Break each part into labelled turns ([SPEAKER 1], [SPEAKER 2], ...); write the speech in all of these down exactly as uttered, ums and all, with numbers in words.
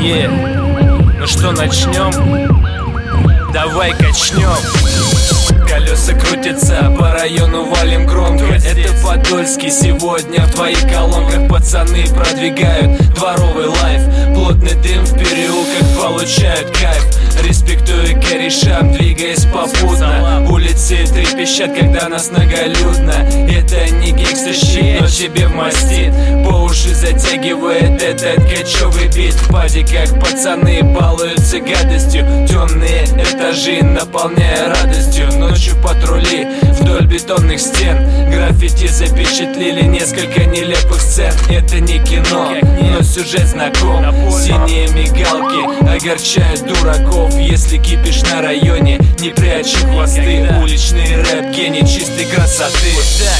[SPEAKER 1] е, ну что, начнем? Давай качнем. Колеса крутятся, по району валим громко. Это Подольский, сегодня в твоих колонках пацаны продвигают дворовый лайф. Плотный дым в переулках, получают кайф. Респектую корешам, двигаясь попутно. Улицы трепещат, когда нас многолюдно. Это не гангстер-щит, но тебе вмастит. По уши затягивает этот кочевый бит. В паде, как пацаны, балуются гадостью. Темные этажи, наполняя радостью. Ночью патрули вдоль бетонных стен. Граффити запечатлели несколько нелепых сцен. Это не кино, но сюжет знаком. Синие мигалки огорчают дураков. Если кипишь на районе, не прячь хвосты. Уличный рэп, гений чистой красоты.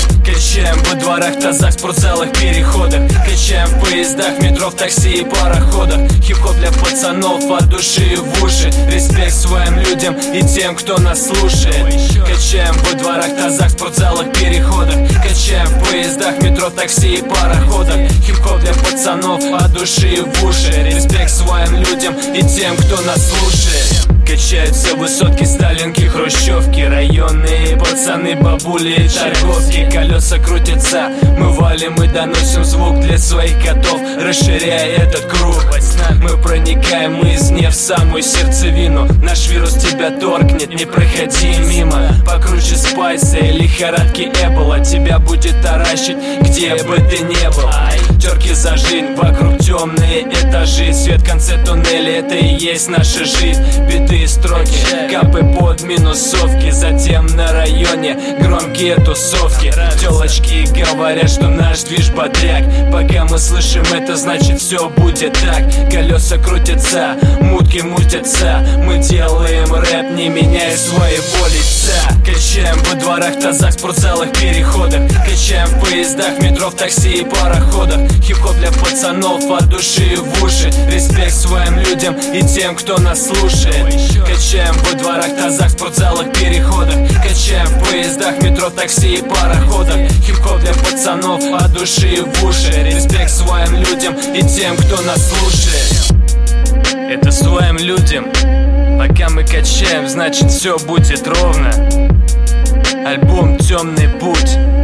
[SPEAKER 1] Качаем во дворах, тазах, спортзалах, переходах. Качаем в поездах, метро, в такси и пароходах. Хип-хоп для пацанов от души и в уши. Респект своим людям и тем, кто нас слушает. Качаем во дворах, тазах, спортзалах, переходах. Качаем в поездах, метро, в такси и пароходах. Хип-хоп для пацанов от души и в уши. Респект своим людям и тем, кто нас слушает. Качаются высотки, сталинки, хрущевки. Районные пацаны, бабули, торговки. Колеса крутятся, мы валим и доносим звук для своих котов, расширяя этот круг. Мы проникаем извне в самую сердцевину. Наш вирус тебя торкнет, не проходи мимо. Покруче спайса и лихорадки Эбола. Тебя будет таращить, где бы ты не был. Терки за жизнь, вокруг темные этажи. Свет в конце туннеля, это и есть наша жизнь. Биты и строки, капы под минусовки. Затем на районе громкие тусовки. Телочки говорят, что наш движ бодряк. Пока мы слышим это, значит все будет так. Колеса крутятся, мутки мутятся. Мы делаем рэп, не меняя своего лица. Качаем во дворах, тазах, спортзалах, переходах. Качаем в поездах, метро, в такси и пароходах. Хип-хоп для пацанов от души и в уши. Респект своим людям и тем, кто нас слушает. Качаем во дворах, тазах, спортзалах, переходах. Качаем в поездах, метро, в такси и пароходах. Хип-хоп для пацанов от души и в уши. Респект своим людям и тем, кто нас слушает. Это своим людям. Пока мы качаем, значит все будет ровно. Альбом «Темный путь».